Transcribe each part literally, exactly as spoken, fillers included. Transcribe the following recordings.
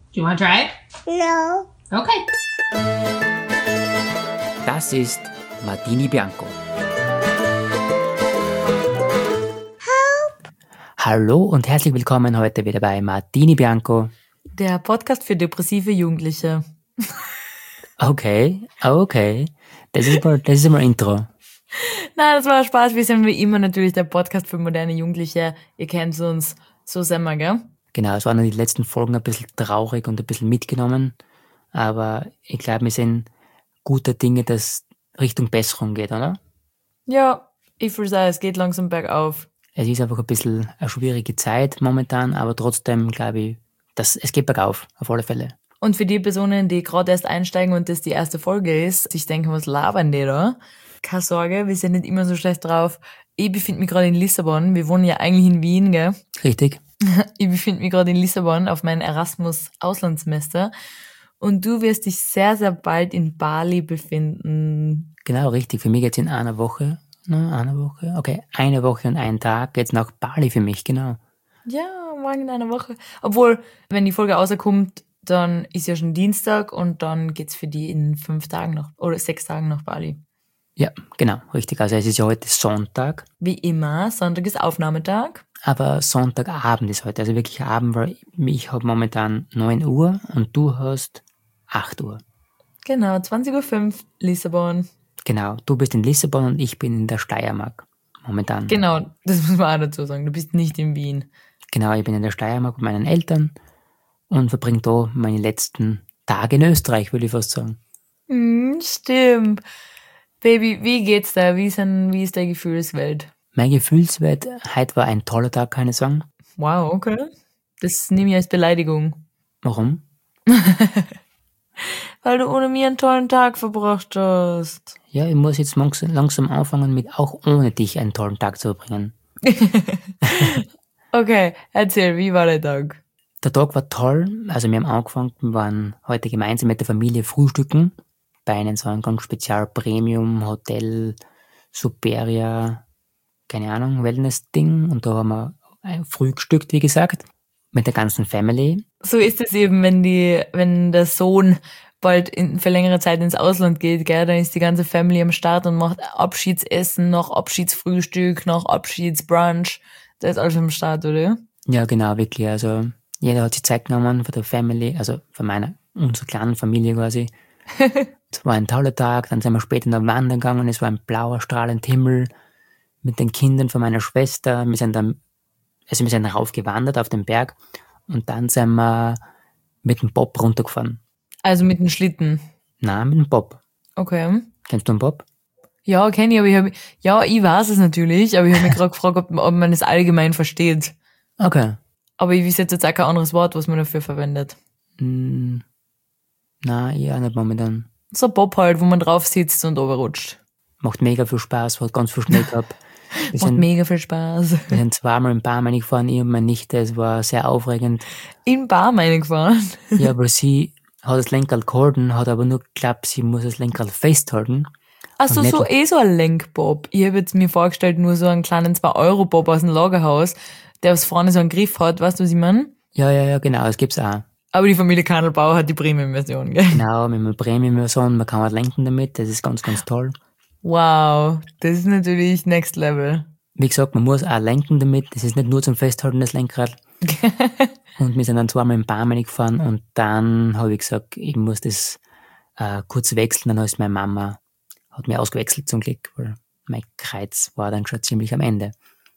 Do you want to try it? No. Okay. Das ist Martini Bianco. Help. Hallo und herzlich willkommen heute wieder bei Martini Bianco. Der Podcast für depressive Jugendliche. Okay, okay. Das ist mal, das ist mal Intro. Nein, das war Spaß. Wir sind wie immer natürlich der Podcast für moderne Jugendliche. Ihr kennt uns, so sind wir, gell? Genau, es waren die letzten Folgen ein bisschen traurig und ein bisschen mitgenommen. Aber ich glaube, wir sind guter Dinge, dass Richtung Besserung geht, oder? Ja, ich würde sagen, es geht langsam bergauf. Es ist einfach ein bisschen eine schwierige Zeit momentan, aber trotzdem glaube ich, dass es geht bergauf, auf alle Fälle. Und für die Personen, die gerade erst einsteigen und das die erste Folge ist, sich denken, was labern die da? Keine Sorge, wir sind nicht immer so schlecht drauf. Ich befinde mich gerade in Lissabon. Wir wohnen ja eigentlich in Wien, gell? Richtig. Ich befinde mich gerade in Lissabon auf meinem Erasmus-Auslandssemester. Und du wirst dich sehr, sehr bald in Bali befinden. Genau, richtig. Für mich geht's in einer Woche. Ne, eine Woche. Okay, eine Woche und einen Tag geht's nach Bali für mich, genau. Ja, morgen in einer Woche. Obwohl, wenn die Folge rauskommt, dann ist ja schon Dienstag und dann geht's für die in fünf Tagen noch, oder sechs Tagen nach Bali. Ja, genau, richtig. Also es ist ja heute Sonntag, Wie immer, Sonntag ist Aufnahmetag. aber Sonntagabend ist heute. Also wirklich Abend, weil ich habe momentan neun Uhr und du hast acht Uhr. Genau, zwanzig Uhr fünf, Lissabon. Genau, du bist in Lissabon und ich bin in der Steiermark momentan. Genau, das muss man auch dazu sagen. Du bist nicht in Wien. Genau, ich bin in der Steiermark mit meinen Eltern und verbringe da meine letzten Tage in Österreich, würde ich fast sagen. Hm, stimmt. Baby, wie geht's da? Wie ist, denn, wie ist deine Gefühlswelt? Mein Gefühlswert, heute war ein toller Tag, kann ich sagen. Wow, okay. Das nehme ich als Beleidigung. Warum? Weil du ohne mir einen tollen Tag verbracht hast. Ja, ich muss jetzt langsam anfangen, mit auch ohne dich einen tollen Tag zu verbringen. Okay, erzähl, wie war der Tag? Der Tag war toll. Also wir haben angefangen, wir waren heute gemeinsam mit der Familie frühstücken. Bei einem so einem ganz spezial Premium Hotel Superia, keine Ahnung, Wellness-Ding. Und da haben wir frühstückt, wie gesagt, mit der ganzen Family. So ist es eben, wenn die, wenn der Sohn bald in, für längere Zeit ins Ausland geht, gell, dann ist die ganze Family am Start und macht Abschiedsessen, noch Abschiedsfrühstück, noch Abschiedsbrunch. Da ist alles am Start, oder? Ja, genau, wirklich. Also jeder hat sich Zeit genommen für der Family, also für meine, unsere kleinen Familie quasi. Es war ein toller Tag, dann sind wir später noch wandern gegangen, es war ein blauer, strahlender Himmel mit den Kindern von meiner Schwester. Wir sind dann, also wir sind raufgewandert auf den Berg und dann sind wir mit dem Bob runtergefahren. Also mit dem Schlitten. Nein, mit dem Bob. Okay. Kennst du den Bob? Ja, kenn ich, aber ich hab, ja, ich weiß es natürlich, aber ich habe mich gerade gefragt, ob, ob man es allgemein versteht. Okay. Aber ich weiß jetzt auch kein anderes Wort, was man dafür verwendet. Hm, nein, ich auch nicht momentan. So ein Bob halt, wo man drauf sitzt und runterrutscht. Macht mega viel Spaß, hat ganz viel Schnee gehabt. Wir Macht sind, mega viel Spaß. wir sind zweimal in Barmen gefahren, ich und meine Nichte, es war sehr aufregend. In Bar reingefahren. Ja, aber sie hat das Lenkrad gehalten, hat aber nur geglaubt, sie muss das Lenkrad festhalten. Achso, Und nicht- so eh so ein Lenkbob. Ich habe jetzt mir vorgestellt, nur so einen kleinen zwei Euro Bob aus dem Lagerhaus, der aus vorne so einen Griff hat, weißt du, was ich meine? Ja, ja, ja, genau, das gibt's auch. Aber die Familie Kandelbauer hat die Premium-Version, gell? Genau, mit einer Premium-Version, man kann was lenken damit, das ist ganz, ganz toll. Wow, das ist natürlich Next Level. Wie gesagt, man muss auch lenken damit, das ist nicht nur zum Festhalten, das Lenkrad. Und wir sind dann zweimal in Barmen gefahren und dann habe ich gesagt, ich muss das äh, kurz wechseln, dann ist meine Mama, hat mir ausgewechselt zum Glück, weil mein Kreuz war dann schon ziemlich am Ende.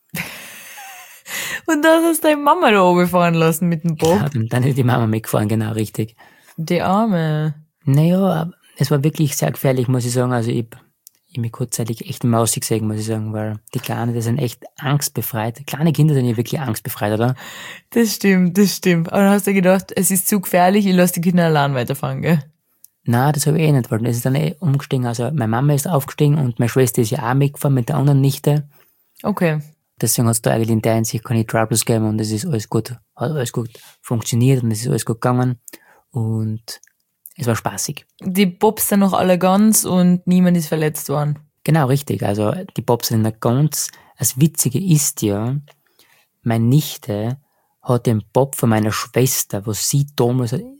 Und dann hast du deine Mama da oben fahren lassen mit dem Bob. Ja, und dann ist die Mama mitgefahren, genau, richtig. Die Arme. Naja, es war wirklich sehr gefährlich, muss ich sagen. Also ich, ich mich kurzzeitig echt im Maus gesehen, muss ich sagen, weil die Kleinen, die sind echt angstbefreit. Kleine Kinder sind ja wirklich angstbefreit, oder? Das stimmt, das stimmt. Aber dann hast du gedacht, es ist zu gefährlich, ich lasse die Kinder allein weiterfahren, gell? Nein, das habe ich eh nicht, weil das ist dann eh umgestiegen. Also meine Mama ist aufgestiegen und meine Schwester ist ja auch mitgefahren mit der anderen Nichte. Okay. Deswegen hat es da eigentlich in der Hinsicht keine Troubles gegeben und es ist alles gut, hat alles gut funktioniert und es ist alles gut gegangen und es war spaßig. Die Bobs sind noch alle ganz und niemand ist verletzt worden. Genau, richtig. Also die Bobs sind nicht ganz. Das Witzige ist ja, meine Nichte hat den Bob von meiner Schwester, was sie damals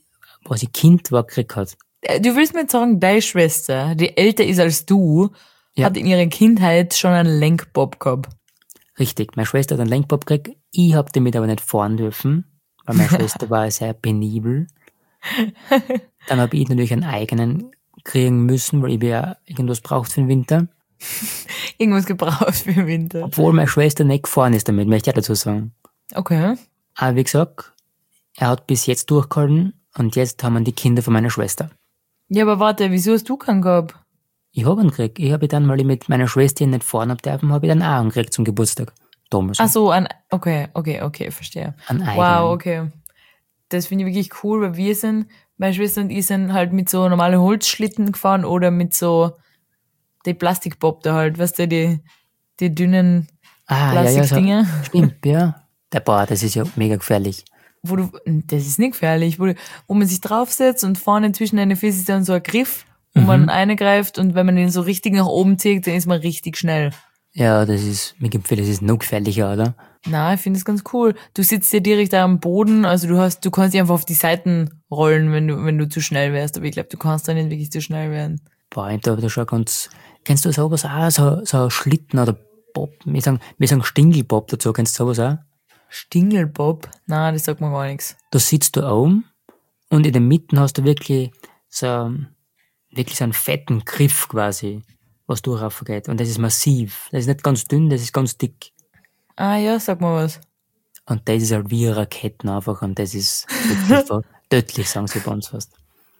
wo sie Kind war, gekriegt hat. Du willst mir jetzt sagen, deine Schwester, die älter ist als du, Ja. hat in ihrer Kindheit schon einen Lenkbob gehabt. Richtig, meine Schwester hat einen Lenkbob gekriegt. Ich habe damit aber nicht fahren dürfen, weil meine Schwester war sehr penibel. Dann habe ich natürlich einen eigenen kriegen müssen, weil ich ja irgendwas braucht für den Winter. Irgendwas gebraucht für den Winter. Obwohl meine Schwester nicht gefahren ist damit, möchte ich auch dazu sagen. Okay. Aber wie gesagt, er hat bis jetzt durchgehalten und jetzt haben wir die Kinder von meiner Schwester. Ja, aber warte, wieso hast du keinen gehabt? Ich habe ihn gekriegt. Ich habe dann, weil ich mit meiner Schwester nicht fahren habe dürfen, habe ich dann auch einen gekriegt zum Geburtstag. Damals. Ach so, ein, okay, okay, okay, verstehe. Einen eigenen. Wow, okay. Das finde ich wirklich cool, weil wir sind, meine Schwester und ich sind halt mit so normalen Holzschlitten gefahren oder mit so die Plastikbob da halt, weißt du, die, die dünnen Ah, ja, ja, so, Plastikdinger. stimmt, ja. Der Boah, das ist ja mega gefährlich. Wo du, das ist nicht gefährlich, wo, du, wo man sich draufsetzt und vorne zwischen den Füßen ist dann so ein Griff, wo Mhm. man eingreift und wenn man den so richtig nach oben zieht, dann ist man richtig schnell. Ja, das ist, mir gibt das ist noch gefährlicher, oder? Na, ich finde es ganz cool. Du sitzt ja direkt da am Boden, also du hast, du kannst dich einfach auf die Seiten rollen, wenn du, wenn du zu schnell wärst, aber ich glaube, du kannst da nicht wirklich zu schnell werden. Boah, ich glaube, das schon ganz, kennst du sowas auch? So, so Schlitten oder Bob? Wir sagen, wir sagen Stingelbob dazu, kennst du sowas auch? Stingelbob? Na, das sagt mir gar nichts. Da sitzt du oben und in der Mitte hast du wirklich so, wirklich so einen fetten Griff quasi, was du raufgeht. Und das ist massiv. Das ist nicht ganz dünn, das ist ganz dick. Ah ja, sag mal was. Und das ist halt wie Raketen einfach und das ist wirklich so tödlich, sagen sie bei uns fast.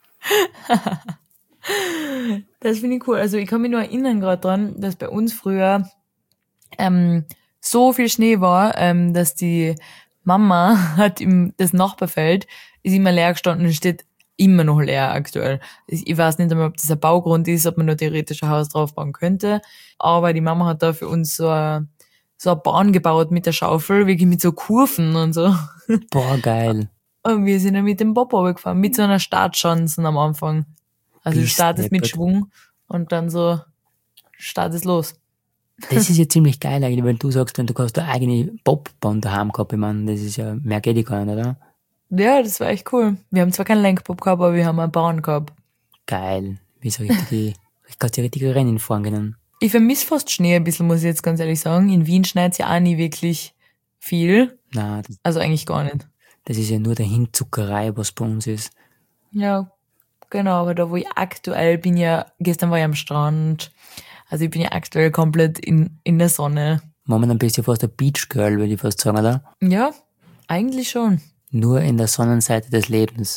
Das finde ich cool. Also ich kann mich nur erinnern gerade dran, dass bei uns früher ähm, so viel Schnee war, ähm, dass die Mama hat im das Nachbarfeld ist immer leer gestanden und steht immer noch leer aktuell. Ich ich weiß nicht einmal, ob das ein Baugrund ist, ob man nur theoretisch ein Haus draufbauen könnte, aber die Mama hat da für uns so eine, so eine Bahn gebaut mit der Schaufel, wirklich mit so Kurven und so. Boah, geil. Und wir sind dann mit dem Bob runtergefahren, mit so einer Startschanze am Anfang. Also du Bist startest mit deppert. Schwung und dann so startest los. Das ist ja ziemlich geil eigentlich, wenn du sagst, wenn du hast eine eigene Bobbahn daheim gehabt, ich meine, das ist ja, mehr geht ich gar nicht, oder? Ja, das war echt cool. Wir haben zwar keinen Lenkbob gehabt, aber wir haben einen Bahn gehabt. Geil. Wie so richtige, ich kann die richtige Rennen fahren können. Ich vermisse fast Schnee ein bisschen, muss ich jetzt ganz ehrlich sagen. In Wien schneit es ja auch nie wirklich viel. Nein, das, Also eigentlich gar nicht. das ist ja nur der Hinzuckerei, was bei uns ist. Ja, genau. Aber da, wo ich aktuell bin, ja, gestern war ich am Strand. Also ich bin ja aktuell komplett in, in der Sonne. Momentan bist du ja fast ein Beach Girl, würde ich fast sagen, oder? Ja, eigentlich schon. Nur in der Sonnenseite des Lebens.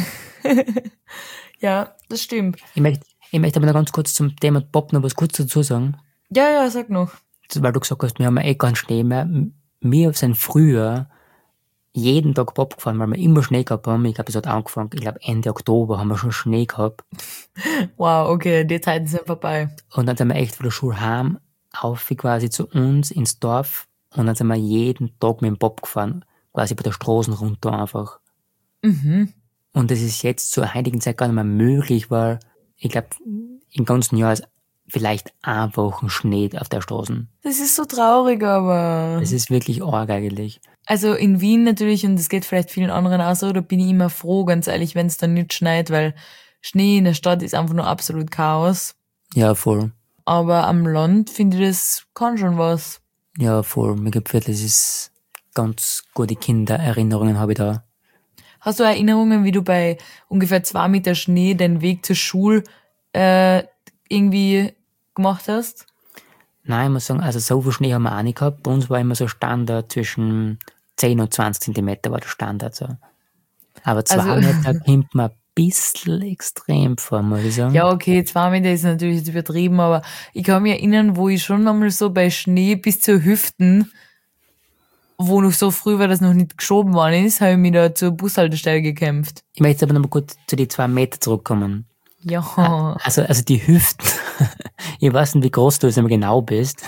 Ja, das stimmt. Ich möchte, ich möchte aber noch ganz kurz zum Thema Bob noch was kurz dazu sagen. Ja, ja, sag noch. Weil du gesagt hast, wir haben ja eh keinen Schnee mehr. Wir sind früher jeden Tag Bob gefahren, weil wir immer Schnee gehabt haben. Ich glaube, es hat angefangen, ich glaube Ende Oktober haben wir schon Schnee gehabt. Wow, okay, die Zeiten sind vorbei. Und dann sind wir echt von der Schule heim, auf quasi zu uns ins Dorf. Und dann sind wir jeden Tag mit dem Bob gefahren, quasi bei der Straßen runter einfach. Mhm. Und das ist jetzt zur heutigen Zeit gar nicht mehr möglich, weil ich glaube, im ganzen Jahr ist vielleicht eine Woche Schnee auf der Straße. Das ist so traurig, aber... Das ist wirklich arg eigentlich. Also in Wien natürlich, und das geht vielleicht vielen anderen auch so, da bin ich immer froh, ganz ehrlich, wenn es dann nicht schneit, weil Schnee in der Stadt ist einfach nur absolut Chaos. Ja, voll. Aber am Land finde ich, das kann schon was. Ja, voll. Mir gefällt, das ist ganz gute Kindererinnerungen habe ich da. Hast du Erinnerungen, wie du bei ungefähr zwei Meter Schnee den Weg zur Schule äh, irgendwie gemacht hast? Nein, ich muss sagen, also so viel Schnee haben wir auch nicht gehabt. Bei uns war immer so Standard zwischen zehn und zwanzig Zentimeter war der Standard so. Aber zwei Also- Meter kommt mir ein bisschen extrem vor, muss ich sagen. Ja, okay, zwei Meter ist natürlich jetzt übertrieben, aber ich kann mich erinnern, wo ich schon einmal so bei Schnee bis zur Hüften, wo noch so früh war, dass noch nicht geschoben worden ist, habe ich mich da zur Bushaltestelle gekämpft. Ich möchte aber noch mal kurz zu den zwei Meter zurückkommen. Ja. Also, also die Hüften. Ich weiß nicht, wie groß du jetzt immer genau bist.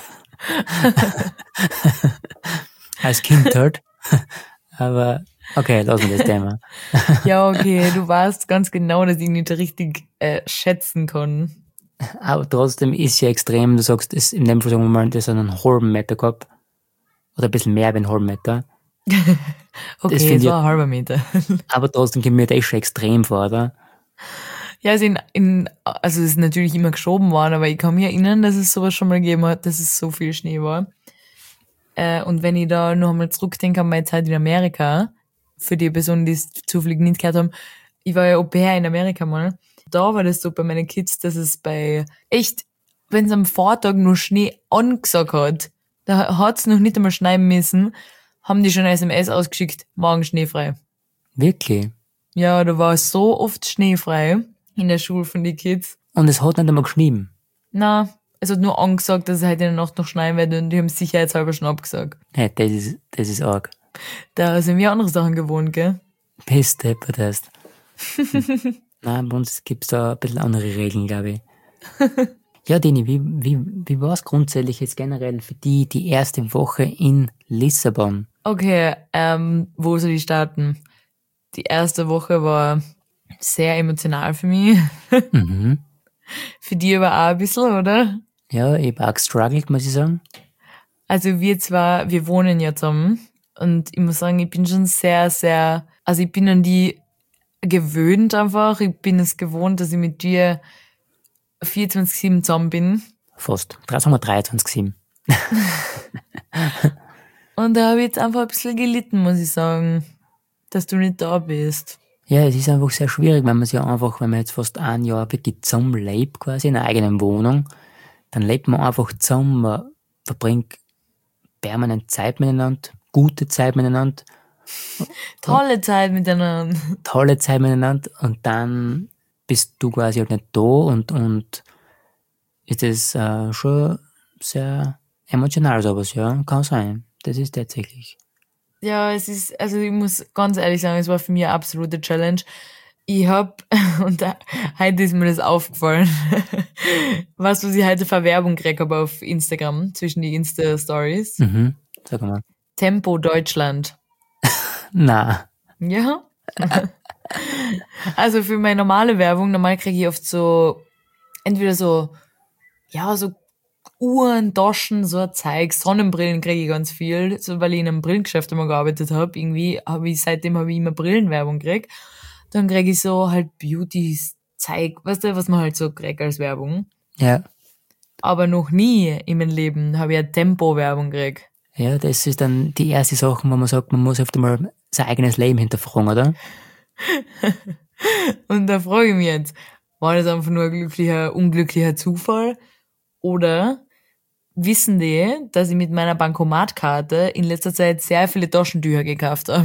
Als Kind halt. Aber okay, lassen wir das Thema. Ja, okay, du weißt ganz genau, dass ich nicht richtig äh, schätzen kann. Aber trotzdem ist ja extrem, du sagst, es, in dem Fall sagen wir mal, das hat einen halben Meter gehabt. Oder ein bisschen mehr wie einen halben Meter. Okay, Das es finde ich, war ein halber Meter. aber trotzdem kommt mir das schon extrem vor, oder? Ja, also, in, in, also es ist natürlich immer geschoben worden, aber ich kann mich erinnern, dass es sowas schon mal gegeben hat, dass es so viel Schnee war. Äh, und wenn ich da noch einmal zurückdenke an meine Zeit in Amerika, für die Personen, die es zufällig nicht gehört haben, ich war ja Au pair in Amerika mal. Da war das so bei meinen Kids, dass es bei echt, wenn es am Vortag nur Schnee angesagt hat, da hat's noch nicht einmal schneien müssen, haben die schon eine S M S ausgeschickt, morgen schneefrei. Wirklich. Ja, da war so oft schneefrei in der Schule von den Kids. Und es hat nicht einmal geschrieben. Na, es hat nur angesagt, dass es heute in der Nacht noch schneien wird und die haben es sicherheitshalber schon abgesagt. Hey, das ist, das ist arg. Da sind wir andere Sachen gewohnt, gell? Bist deppert hast. Nein, bei uns gibt's da ein bisschen andere Regeln, glaube ich. Ja, Dini, wie, wie, wie war es grundsätzlich jetzt generell für die, die erste Woche in Lissabon? Okay, ähm, wo soll ich starten? Die erste Woche war sehr emotional für mich. Mhm. Für die aber auch ein bisschen, oder? Ja, ich habe auch gestruggelt, muss ich sagen. Also wir zwar, wir wohnen ja zusammen und ich muss sagen, ich bin schon sehr, sehr, also ich bin an die gewöhnt einfach. Ich bin es gewohnt, dass ich mit dir vierundzwanzig sieben zusammen bin. Fast. Sagen wir dreiundzwanzig sieben. Und da habe ich jetzt einfach ein bisschen gelitten, muss ich sagen, dass du nicht da bist. Ja, es ist einfach sehr schwierig, wenn man sich einfach, wenn man jetzt fast ein Jahr wirklich zusammen lebt, quasi in einer eigenen Wohnung, dann lebt man einfach zusammen, man verbringt permanent Zeit miteinander, gute Zeit miteinander, Tolle Zeit miteinander. tolle Zeit miteinander und dann bist du quasi halt nicht da und, und ist das äh, schon sehr emotional sowas, ja, kann sein. Das ist tatsächlich. Ja, es ist, also ich muss ganz ehrlich sagen, es war für mich eine absolute Challenge. Ich hab, und da, heute ist mir das aufgefallen, was, was ich heute für Werbung gekriegt habe auf Instagram, zwischen die Insta-Stories. Mhm, sag mal. Tempo Deutschland. Na, Ja. Also für meine normale Werbung, normal kriege ich oft so, entweder so, ja, so Uhren, Taschen, so ein Zeug, Sonnenbrillen kriege ich ganz viel, so weil ich in einem Brillengeschäft immer gearbeitet habe. Irgendwie habe ich, seitdem habe ich immer Brillenwerbung gekriegt. Dann kriege ich so halt Beauty-Zeug, weißt du, was man halt so kriegt als Werbung. ja. Aber noch nie in meinem Leben habe ich eine Tempo-Werbung gekriegt. Ja, das ist dann die erste Sache, wo man sagt, man muss oft einmal sein eigenes Leben hinterfragen, oder? Und da frage ich mich jetzt, war das einfach nur ein glücklicher, unglücklicher Zufall? Oder wissen die, dass ich mit meiner Bankomatkarte in letzter Zeit sehr viele Taschentücher gekauft habe?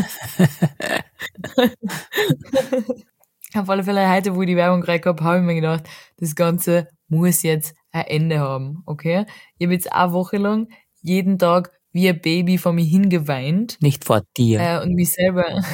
Auf alle Fälle heute, wo ich die Werbung gekriegt habe, habe ich mir gedacht, das Ganze muss jetzt ein Ende haben, okay? Ich habe jetzt eine Woche lang jeden Tag wie ein Baby vor mir hingeweint Nicht vor dir. äh, und mich selber...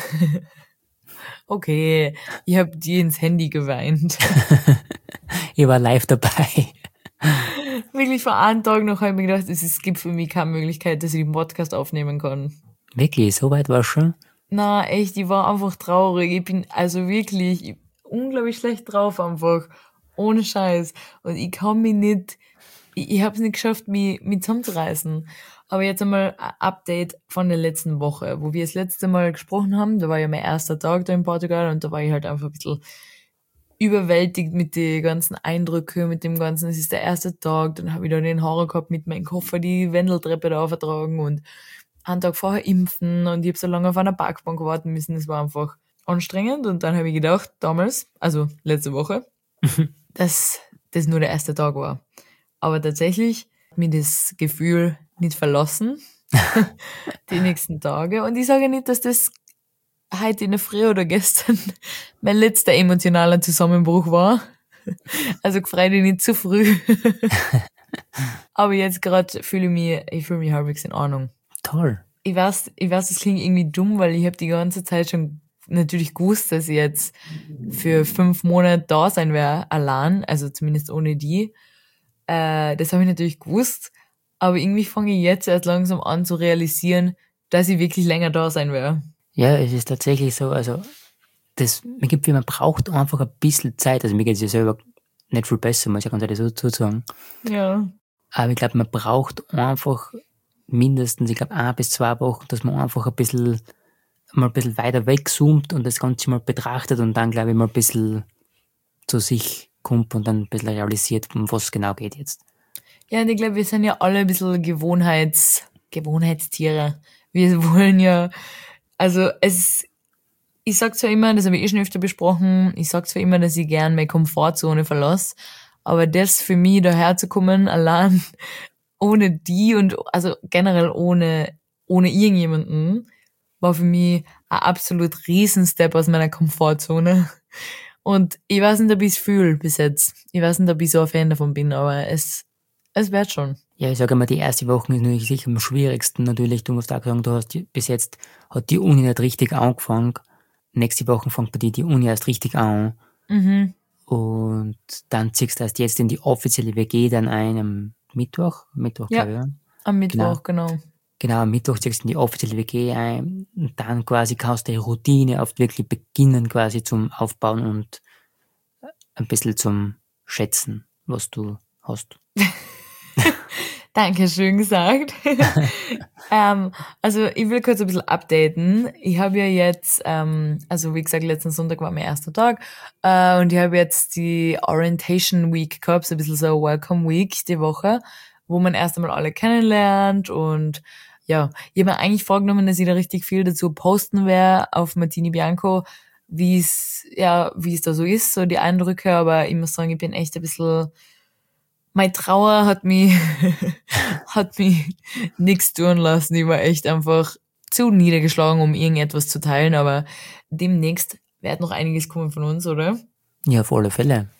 Okay, ich habe dir ins Handy geweint. Ich war live dabei. Wirklich vor einem Tag noch habe ich mir gedacht, es, es gibt für mich keine Möglichkeit, dass ich den Podcast aufnehmen kann. Wirklich, so weit war schon? Na, echt, ich war einfach traurig. Ich bin also wirklich ich, unglaublich schlecht drauf einfach. Ohne Scheiß. Und ich kann mich nicht, ich, ich habe es nicht geschafft, mich, mich zusammenzureißen. Aber jetzt einmal ein Update von der letzten Woche, wo wir das letzte Mal gesprochen haben. Da war ja mein erster Tag da in Portugal und da war ich halt einfach ein bisschen überwältigt mit den ganzen Eindrücken, mit dem ganzen, es ist der erste Tag, dann habe ich da den Horror gehabt mit meinem Koffer, die Wendeltreppe da aufgetragen und einen Tag vorher impfen und ich habe so lange auf einer Parkbank warten müssen, das war einfach anstrengend und dann habe ich gedacht, damals, also letzte Woche, dass das nur der erste Tag war. Aber tatsächlich hat mir das Gefühl nicht verlassen, die nächsten Tage und ich sage nicht, dass das heute in der Früh oder gestern mein letzter emotionaler Zusammenbruch war. Also freu dich nicht zu früh. Aber jetzt gerade fühle ich mich, ich fühle mich halbwegs in Ordnung. Toll. Ich weiß, ich weiß, das klingt irgendwie dumm, weil ich habe die ganze Zeit schon natürlich gewusst, dass ich jetzt für fünf Monate da sein werde, allein, also zumindest ohne die. Äh, das habe ich natürlich gewusst, aber irgendwie fange ich jetzt erst langsam an zu realisieren, dass ich wirklich länger da sein werde. Ja, es ist tatsächlich so, also das, man gibt, man braucht einfach ein bisschen Zeit. Also mir geht es ja selber nicht viel besser, muss ich ganz ehrlich so dazu sagen. Ja. Aber ich glaube, man braucht einfach mindestens, ich glaube, ein bis zwei Wochen, dass man einfach ein bisschen, mal ein bisschen weiter wegzoomt und das Ganze mal betrachtet und dann, glaube ich, mal ein bisschen zu sich kommt und dann ein bisschen realisiert, um was es genau geht jetzt. Ja, und ich glaube, wir sind ja alle ein bisschen Gewohnheits, Gewohnheitstiere. Wir wollen ja, also es, ich sag zwar immer, das habe ich eh schon öfter besprochen, ich sag zwar immer, dass ich gern meine Komfortzone verlasse, aber das für mich daherzukommen, allein ohne die und also generell ohne, ohne irgendjemanden, war für mich ein absolut Riesenstep aus meiner Komfortzone. Und ich weiß nicht, ob ich es fühle bis jetzt. Ich weiß nicht, ob ich so ein Fan davon bin, aber es, es wird schon. Ja, ich sage immer, die erste Woche ist natürlich sicher am schwierigsten. Natürlich, du musst auch sagen, du hast bis jetzt, hat die Uni nicht richtig angefangen. Nächste Woche fängt bei dir die Uni erst richtig an. Mhm. Und dann ziehst du erst jetzt in die offizielle W G dann ein am Mittwoch. Mittwoch, Ja, glaube ich. am Mittwoch, genau. Genau, am Mittwoch ziehst du in die offizielle W G ein. Und dann quasi kannst du die Routine oft wirklich beginnen, quasi zum Aufbauen und ein bisschen zum Schätzen, was du hast. Danke, schön gesagt. ähm, also ich will kurz ein bisschen updaten. Ich habe ja jetzt, ähm, also wie gesagt, letzten Sonntag war mein erster Tag äh, und ich habe jetzt die Orientation Week gehabt, so ein bisschen so Welcome Week die Woche, wo man erst einmal alle kennenlernt und ja, ich habe mir eigentlich vorgenommen, dass ich da richtig viel dazu posten werde auf Martini Bianco, wie es ja, wie es da so ist, so die Eindrücke, aber ich muss sagen, ich bin echt ein bisschen, meine Trauer hat mich, hat mich nichts tun lassen. Ich war echt einfach zu niedergeschlagen, um irgendetwas zu teilen, aber demnächst wird noch einiges kommen von uns, oder? Ja, auf alle Fälle.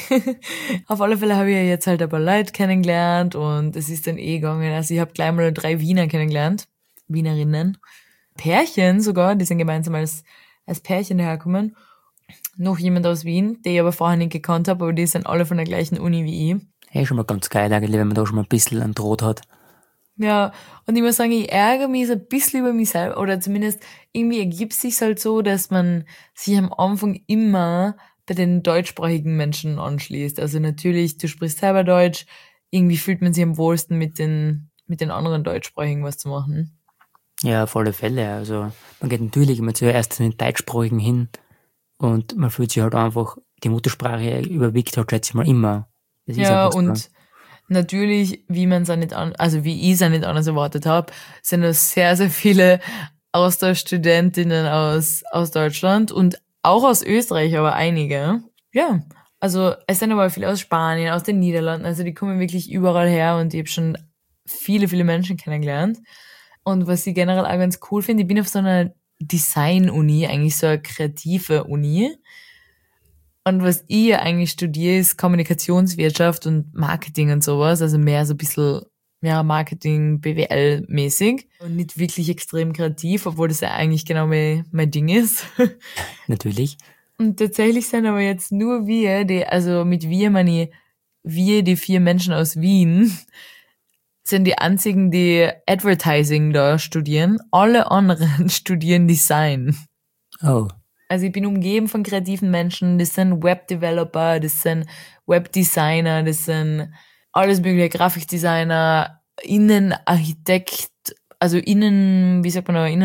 Auf alle Fälle habe ich ja jetzt halt ein paar Leute kennengelernt und es ist dann eh gegangen. Also ich habe gleich mal drei Wiener kennengelernt, Wienerinnen. Pärchen sogar, die sind gemeinsam als, als Pärchen hergekommen. Noch jemand aus Wien, den ich aber vorher nicht gekannt habe, aber die sind alle von der gleichen Uni wie ich. Hey, schon mal ganz geil eigentlich, wenn man da schon mal ein bisschen einen Draht hat. Ja, und ich muss sagen, ich ärgere mich so ein bisschen über mich selber, oder zumindest irgendwie ergibt es sich halt so, dass man sich am Anfang immer bei den deutschsprachigen Menschen anschließt. Also natürlich, du sprichst selber Deutsch, irgendwie fühlt man sich am wohlsten mit den, mit den anderen Deutschsprachigen was zu machen. Ja, auf alle Fälle. Also man geht natürlich immer zuerst zu den Deutschsprachigen hin und man fühlt sich halt einfach, die Muttersprache überwiegt halt, schätze ich mal, immer. Das ist Ja, einfach so. und natürlich, wie man es auch nicht an, also wie ich es auch nicht anders erwartet habe, sind es sehr, sehr viele Austauschstudentinnen aus, aus Deutschland und auch aus Österreich, aber einige. Ja, also es sind aber viele aus Spanien, aus den Niederlanden, also die kommen wirklich überall her und ich habe schon viele, viele Menschen kennengelernt. Und was ich generell auch ganz cool finde, ich bin auf so einer Design-Uni, eigentlich so eine kreative Uni. Und was ich ja eigentlich studiere, ist Kommunikationswirtschaft und Marketing und sowas. Also mehr so ein bisschen, ja, Marketing, B W L-mäßig. Und nicht wirklich extrem kreativ, obwohl das ja eigentlich genau mein, mein Ding ist. Natürlich. Und tatsächlich sind aber jetzt nur wir, die, also mit wir meine ich, wir, die vier Menschen aus Wien, sind die einzigen, die Advertising da studieren. Alle anderen studieren Design. Oh. Also ich bin umgeben von kreativen Menschen, das sind Webdeveloper, das sind Webdesigner, das sind alles mögliche, Grafikdesigner, Innenarchitekt, also Innen, wie sagt man da,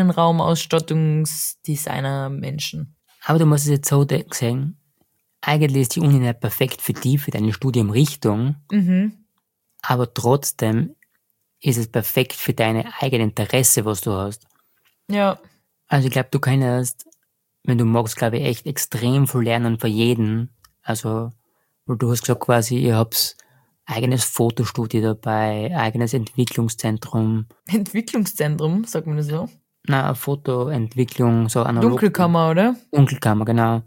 Innenraumausstattungsdesigner Menschen. Aber du musst es jetzt so sehen, eigentlich ist die Uni nicht perfekt für dich, für deine Studiumrichtung, Mhm. aber trotzdem ist es perfekt für deine eigene Interesse, was du hast. Ja. Also ich glaube, du kannst, wenn du magst, glaube ich, echt extrem viel lernen von jedem. Also, weil du hast gesagt quasi, ihr habt eigenes Fotostudio dabei, eigenes Entwicklungszentrum. Entwicklungszentrum, sagt man das so? Na, Fotoentwicklung, so analog. Dunkelkammer, oder? Dunkelkammer, genau.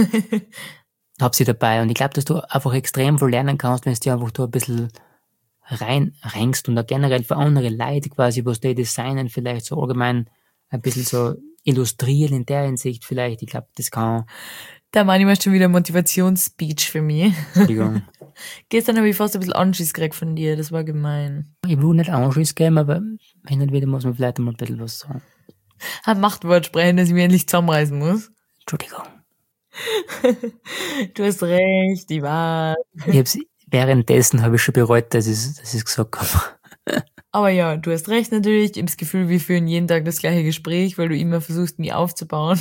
Hab sie dabei und ich glaube, dass du einfach extrem viel lernen kannst, wenn du dir einfach da ein bisschen rein reingst und auch generell für andere Leute quasi, was die designen, vielleicht so allgemein ein bisschen so illustrieren in der Hinsicht vielleicht. Ich glaube, das kann. Da meine ich mal schon wieder Motivationsspeech für mich. Entschuldigung. Gestern habe ich fast ein bisschen Anschiss gekriegt von dir, das war gemein. Ich will nicht Anschiss geben, aber hin und wieder muss man vielleicht mal ein bisschen was sagen. Ein Machtwort sprechen, dass ich mich endlich zusammenreißen muss. Entschuldigung. Du hast recht, die war. Ich hab's, währenddessen habe ich schon bereut, dass ich dass ich gesagt habe. Aber ja, du hast recht natürlich. Ich habe das Gefühl, wir führen jeden Tag das gleiche Gespräch, weil du immer versuchst, mich aufzubauen.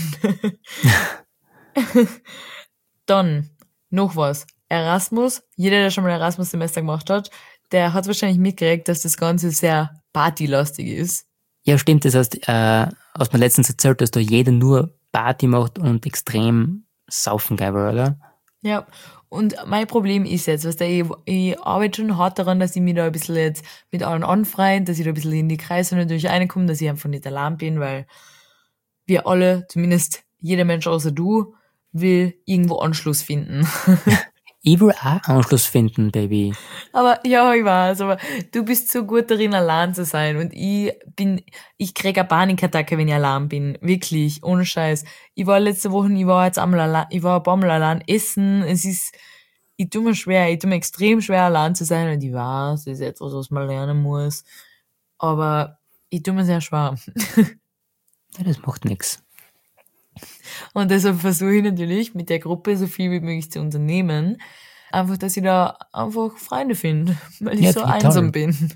Dann noch was. Erasmus. Jeder, der schon mal Erasmus-Semester gemacht hat, der hat wahrscheinlich mitgekriegt, dass das Ganze sehr partylastig ist. Ja, stimmt. Das heißt, äh, hast mir letztens erzählt, dass da jeder nur Party macht und extrem saufen geil war, oder? Ja, und mein Problem ist jetzt, weißt du, ich, ich arbeite schon hart daran, dass ich mich da ein bisschen jetzt mit allen anfreie, dass ich da ein bisschen in die Kreise natürlich reinkomme, dass ich einfach nicht allein bin, weil wir alle, zumindest jeder Mensch außer du, will irgendwo Anschluss finden. Ich will auch Anschluss finden, Baby. Aber ja, ich weiß, aber du bist so gut darin, allein zu sein. Und ich bin, ich krieg eine Panikattacke, wenn ich allein bin. Wirklich, ohne Scheiß. Ich war letzte Woche, ich war jetzt einmal allein, ich war ein paar Mal allein essen. Es ist, ich tu mir schwer, ich tu mir extrem schwer, allein zu sein. Und ich weiß, das ist etwas, was man lernen muss. Aber ich tu mir sehr schwer. Ja, das macht nix. Und deshalb versuche ich natürlich, mit der Gruppe so viel wie möglich zu unternehmen. Einfach, dass ich da einfach Freunde finde, weil ich Ja, so total. einsam bin.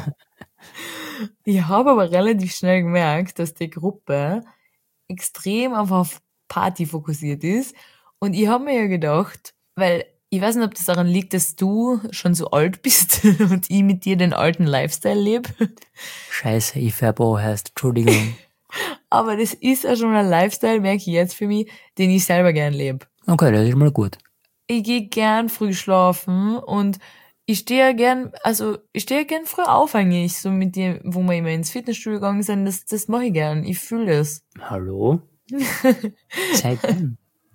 Ich habe aber relativ schnell gemerkt, dass die Gruppe extrem einfach auf Party fokussiert ist. Und ich habe mir ja gedacht, weil ich weiß nicht, ob das daran liegt, dass du schon so alt bist und ich mit dir den alten Lifestyle lebe. Scheiße, ich verbo heißt, Entschuldigung. Aber das ist ja schon ein Lifestyle, merke ich jetzt für mich, den ich selber gern lebe. Okay, das ist mal gut. Ich gehe gern früh schlafen und ich stehe ja gern, also ich stehe ja gern früh auf eigentlich, so mit dir, wo wir immer ins Fitnessstudio gegangen sind, das, das mache ich gern, ich fühle das. Hallo? Zeit gern.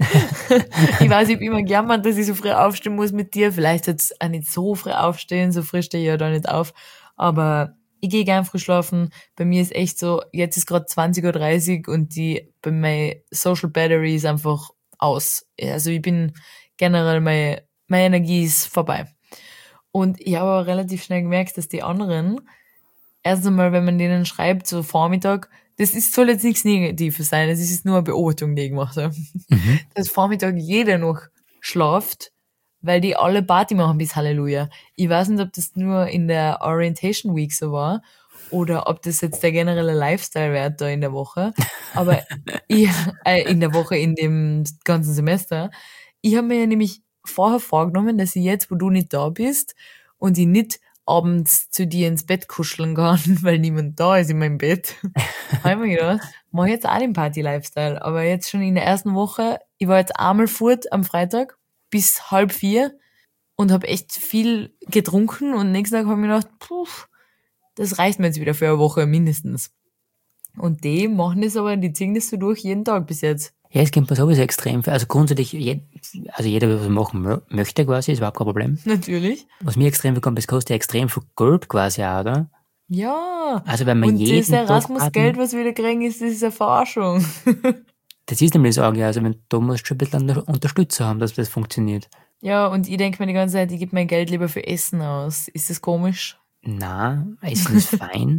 Ich weiß, ich hab immer gejammert, dass ich so früh aufstehen muss mit dir, vielleicht jetzt auch nicht so früh aufstehen, so früh stehe ich ja da nicht auf, aber ich gehe gern früh schlafen. Bei mir ist echt so, jetzt ist gerade zwanzig Uhr dreißig und die, bei meiner Social Battery ist einfach aus. Also ich bin generell, meine, meine Energie ist vorbei. Und ich habe aber relativ schnell gemerkt, dass die anderen, erst einmal, wenn man denen schreibt, so Vormittag, das ist, soll jetzt nichts Negatives sein, das ist nur eine Beobachtung, die ich gemacht habe. Mhm. Dass Vormittag jeder noch schlaft, weil die alle Party machen bis Halleluja. Ich weiß nicht, ob das nur in der Orientation Week so war oder ob das jetzt der generelle Lifestyle wird da in der Woche. Aber ich, äh, in der Woche, in dem ganzen Semester. Ich habe mir ja nämlich vorher vorgenommen, dass ich jetzt, wo du nicht da bist und ich nicht abends zu dir ins Bett kuscheln kann, weil niemand da ist in meinem Bett, habe ich mir gedacht, mach jetzt auch den Party-Lifestyle. Aber jetzt schon in der ersten Woche, ich war jetzt einmal fort am Freitag, bis halb vier und habe echt viel getrunken und nächsten Tag habe ich mir gedacht, puh, das reicht mir jetzt wieder für eine Woche mindestens. Und die machen das aber, die ziehen das so durch jeden Tag bis jetzt. Ja, es gibt mir sowieso extrem viel. Also grundsätzlich, je, also jeder, der was machen mö- möchte quasi, ist überhaupt kein Problem. Natürlich. Was mir extrem viel kommt, das kostet ja extrem viel Geld quasi auch, oder? Ja. Also wenn man Und jeden das Tag Erasmus-Geld, Party- was wir da kriegen, ist, das ist eine Verarschung. Das ist nämlich so, ja, also wenn, du musst schon ein bisschen Unter- Unterstützer haben, dass das funktioniert. Ja, und ich denke mir die ganze Zeit, ich gebe mein Geld lieber für Essen aus. Ist das komisch? Na, Essen ist fein.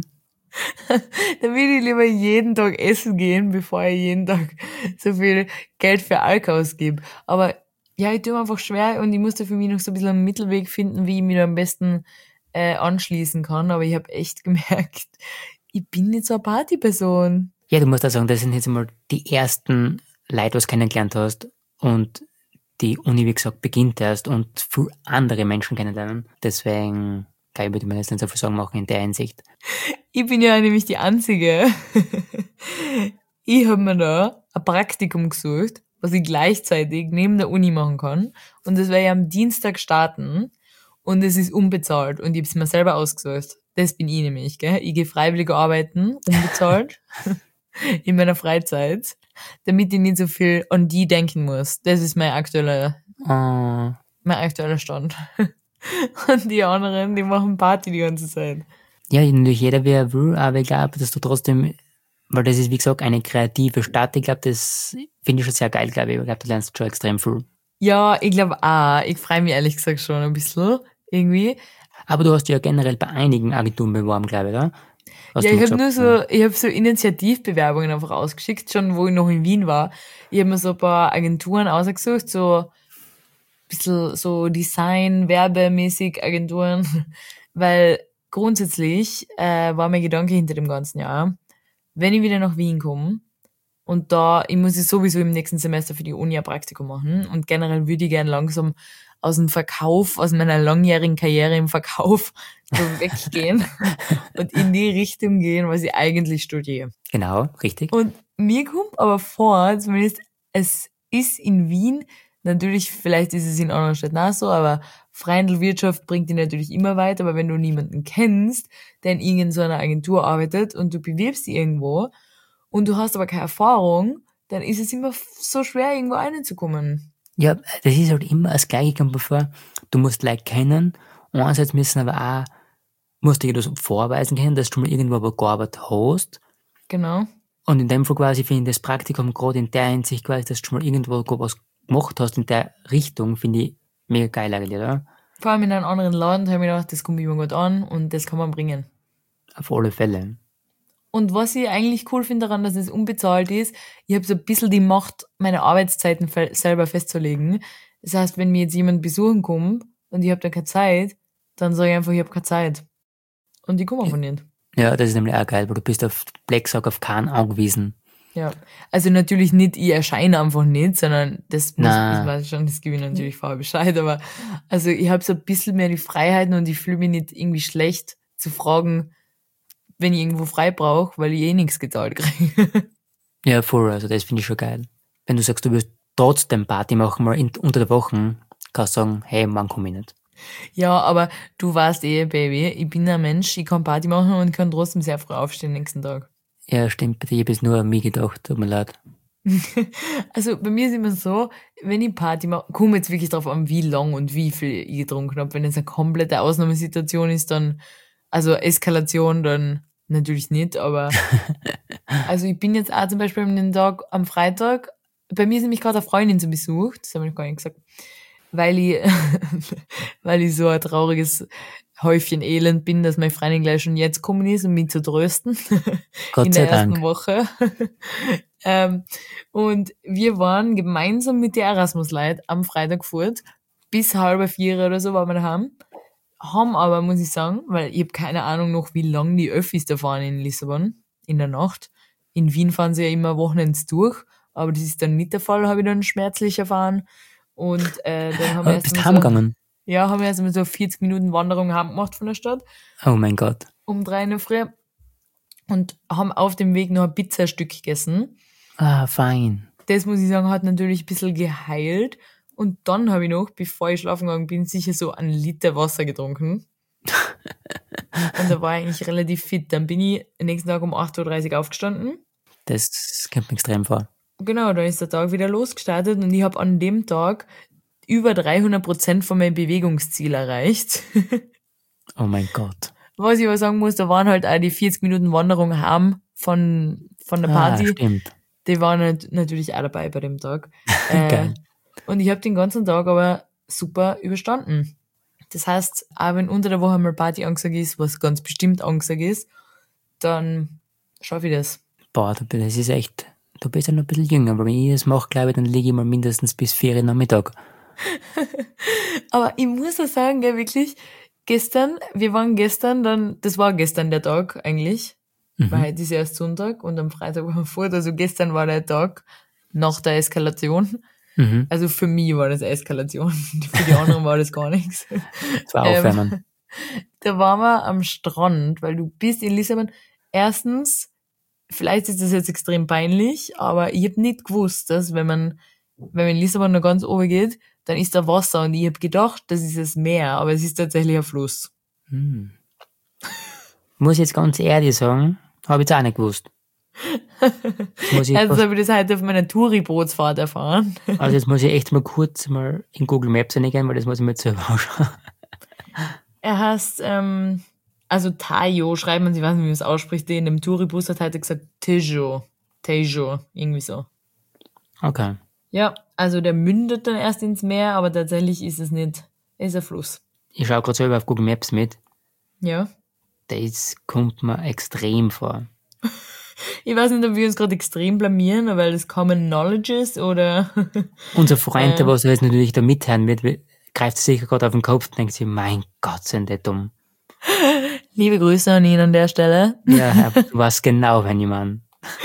Dann will ich lieber jeden Tag essen gehen, bevor ich jeden Tag so viel Geld für Alkohol ausgebe. Aber ja, ich tue mir einfach schwer und ich musste für mich noch so ein bisschen einen Mittelweg finden, wie ich mich da am besten äh, anschließen kann. Aber ich habe echt gemerkt, ich bin nicht so eine Partyperson. Ja, du musst auch sagen, das sind jetzt mal die ersten Leute, die du kennengelernt hast und die Uni, wie gesagt, beginnt erst und viele andere Menschen kennenlernen. Deswegen, glaube ich, würde man jetzt nicht so viel Sorgen machen in der Hinsicht. Ich bin ja nämlich die Einzige. Ich habe mir da ein Praktikum gesucht, was ich gleichzeitig neben der Uni machen kann. Und das werde ich am Dienstag starten. Und es ist unbezahlt. Und ich habe es mir selber ausgesucht. Das bin ich nämlich, gell? Ich gehe freiwillig arbeiten, unbezahlt, in meiner Freizeit, damit ich nicht so viel an die denken muss. Das ist mein aktueller, Oh, mein aktueller Stand. Und die anderen, die machen Party die ganze Zeit. ja, natürlich jeder, wie er will, aber ich glaube, dass du trotzdem, weil das ist, wie gesagt, eine kreative Stadt, ich glaube, das finde ich schon sehr geil, glaube ich. Ich glaube, du lernst schon extrem viel. Ja, ich glaube auch. Ich freue mich ehrlich gesagt schon ein bisschen, irgendwie. Aber du hast dich ja generell bei einigen Agenturen beworben, glaube ich, oder? Hast Ja, du ich habe gesagt, nur so, ich habe so Initiativbewerbungen einfach ausgeschickt, schon wo ich noch in Wien war. Ich habe mir so ein paar Agenturen ausgesucht, so ein bisschen so Design, werbemäßig Agenturen, weil grundsätzlich äh, war mein Gedanke hinter dem ganzen Jahr, wenn ich wieder nach Wien komme und da, ich muss ich sowieso im nächsten Semester für die Uni ein Praktikum machen und generell würde ich gerne langsam aus dem Verkauf, aus meiner langjährigen Karriere im Verkauf so weggehen und in die Richtung gehen, was ich eigentlich studiere. Genau, richtig. Und mir kommt aber vor, zumindest es ist in Wien, natürlich, vielleicht ist es in anderen Städten auch so, aber Freihandelwirtschaft bringt dich natürlich immer weiter, aber wenn du niemanden kennst, der in irgendeiner Agentur arbeitet und du bewirbst dich irgendwo und du hast aber keine Erfahrung, dann ist es immer so schwer, irgendwo reinzukommen. Ja, das ist halt immer das Gleiche, kommt mir vor. Du musst Leute kennen, und einerseits müssen aber auch, musst du dir das vorweisen können, dass du mal irgendwo aber gearbeitet hast. Genau. Und in dem Fall quasi finde ich das Praktikum gerade in der Hinsicht quasi, dass du mal irgendwo was gemacht hast in der Richtung, finde ich mega geil eigentlich, oder? Vor allem in einem anderen Laden, da habe ich mir gedacht, das kommt immer gut an und das kann man bringen. Auf alle Fälle. Und was ich eigentlich cool finde daran, dass es unbezahlt ist, ich habe so ein bisschen die Macht, meine Arbeitszeiten fe- selber festzulegen. Das heißt, wenn mir jetzt jemand besuchen kommt und ich habe da keine Zeit, dann sage ich einfach, ich habe keine Zeit. Und die kommen einfach nicht. Ja, das ist nämlich auch geil, weil du bist auf Blacksack, auf keinen angewiesen. Ja, also natürlich nicht, ich erscheine einfach nicht, sondern das muss, Nein. ich weiß schon, das gebe ich natürlich vorher Bescheid, aber also ich habe so ein bisschen mehr die Freiheiten und ich fühle mich nicht irgendwie schlecht zu fragen, wenn ich irgendwo frei brauche, weil ich eh nichts gezahlt kriege. Ja, voll, also das finde ich schon geil. Wenn du sagst, du willst trotzdem Party machen, mal in, unter der Woche, kannst du sagen, hey, wann komme ich nicht? Ja, aber du weißt eh, Baby, ich bin ein Mensch, ich kann Party machen und kann trotzdem sehr früh aufstehen nächsten Tag. Ja, stimmt, bei dir habe ich nur an mich gedacht, tut mir leid. Also bei mir ist immer so, wenn ich Party mache, kommt jetzt wirklich drauf an, wie lang und wie viel ich getrunken habe. Wenn es eine komplette Ausnahmesituation ist, dann, also Eskalation, dann natürlich nicht, aber also ich bin jetzt auch zum Beispiel an den Tag am Freitag, bei mir ist nämlich gerade eine Freundin zu Besuch, das habe ich noch gar nicht gesagt, weil ich, weil ich so ein trauriges Häufchen Elend bin, dass meine Freundin gleich schon jetzt gekommen ist, um mich zu trösten. Gott in sei der ersten Dank. Woche. ähm, und wir waren gemeinsam mit den Erasmus-Leuten am Freitag fort, bis halb vier oder so waren wir daheim. Haben aber, muss ich sagen, weil ich habe keine Ahnung noch, wie lang die Öffis da fahren in Lissabon, in der Nacht. In Wien fahren sie ja immer wochenends durch, aber das ist dann nicht der Fall, habe ich dann schmerzlich erfahren. Und äh, dann haben wir Aber erst bist mal du heimgegangen? so, ja, haben wir erst mal so vierzig Minuten Wanderung heimgemacht von der Stadt, Oh mein Gott. um drei in der Früh. Und haben auf dem Weg noch ein Pizzastück gegessen. Ah, fein. Das, muss ich sagen, hat natürlich ein bisschen geheilt. Und dann habe ich noch, bevor ich schlafen gegangen bin, sicher so einen Liter Wasser getrunken. Und da war ich eigentlich relativ fit. Dann bin ich am nächsten Tag um acht Uhr dreißig aufgestanden. Das kommt mir extrem vor. Genau, dann ist der Tag wieder losgestartet und ich habe an dem Tag über dreihundert Prozent von meinem Bewegungsziel erreicht. Oh mein Gott. Was ich aber sagen muss, da waren halt auch die vierzig Minuten Wanderung heim von, von der Ah, Party. stimmt. Die waren halt natürlich auch dabei bei dem Tag. Äh, Geil. und ich habe den ganzen Tag aber super überstanden. Das heißt, auch wenn unter der Woche mal Party angesagt ist, was ganz bestimmt angesagt ist, dann schaffe ich das. Boah, du, das ist echt, du bist ja noch ein bisschen jünger, aber wenn ich das mache, glaube ich, dann liege ich mal mindestens bis vier Uhr Nachmittag. Aber ich muss auch sagen, gell, wirklich, gestern, wir waren gestern dann, das war gestern der Tag eigentlich, Mhm. weil heute ist erst Sonntag und am Freitag waren wir fort, also gestern war der Tag nach der Eskalation. Mhm. Also für mich war das Eskalation, für die anderen war das gar nichts. Das war aufwärmen. Ähm, da waren wir am Strand, weil du bist in Lissabon. Erstens, vielleicht ist das jetzt extrem peinlich, aber ich habe nicht gewusst, dass wenn man, wenn man in Lissabon noch ganz oben geht, dann ist da Wasser und ich habe gedacht, das ist das Meer, aber es ist tatsächlich ein Fluss. Hm. Muss ich jetzt ganz ehrlich sagen, habe ich jetzt auch nicht gewusst. Jetzt muss ich Also fast, habe ich das heute auf meiner Touri-Bootsfahrt erfahren. also jetzt muss ich echt mal kurz mal in Google Maps reingehen, weil das muss ich mir jetzt selber anschauen. Er heißt, ähm, also Tayo, schreibt man, ich weiß nicht, wie man es ausspricht, der in dem Touribus hat heute gesagt Tejo. Tejo, irgendwie so. Okay. Ja, also der mündet dann erst ins Meer, aber tatsächlich ist es nicht, ist ein Fluss. Ich schaue gerade selber auf Google Maps mit. Ja. Das kommt mir extrem vor. Ich weiß nicht, ob wir uns gerade extrem blamieren, weil das Common Knowledge ist oder... Unser Freund, Äh. der was jetzt natürlich da mithören wird, greift sich gerade auf den Kopf und denkt sich, mein Gott, sind die dumm. Liebe Grüße an ihn an der Stelle. Ja, du weißt genau, wenn jemand.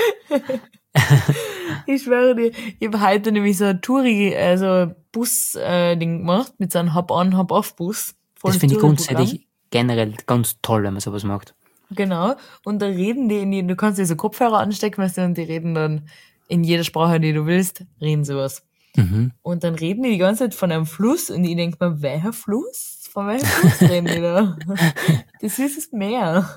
Ich schwöre dir, ich habe heute nämlich so ein Touri, also Bus-Ding gemacht, mit so einem Hop-on, Hop-off-Bus. Das finde ich grundsätzlich generell ganz toll, wenn man sowas macht. Genau. Und da reden die, in die, du kannst dir so Kopfhörer anstecken, weißt du, und die reden dann in jeder Sprache, die du willst, reden sowas. Mhm. Und dann reden die die ganze Zeit von einem Fluss und ich denke mir, welcher Fluss? Von welchem Fluss reden die da? Das ist das Meer.